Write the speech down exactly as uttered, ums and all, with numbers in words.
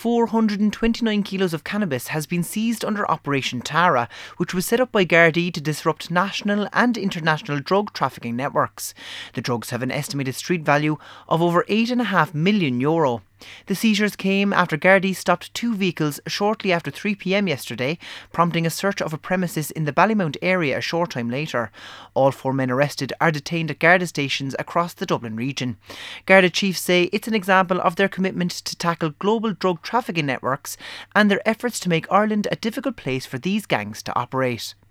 four hundred twenty-nine kilos of cannabis has been seized under Operation Tara, which was set up by Gardaí to disrupt national and international drug trafficking networks. The drugs have an estimated street value of over eight point five million euro. The seizures came after Gardaí stopped two vehicles shortly after three p.m. yesterday, prompting a search of a premises in the Ballymount area a short time later. All four men arrested are detained at Garda stations across the Dublin region. Garda chiefs say it's an example of their commitment to tackle global drug trafficking networks and their efforts to make Ireland a difficult place for these gangs to operate.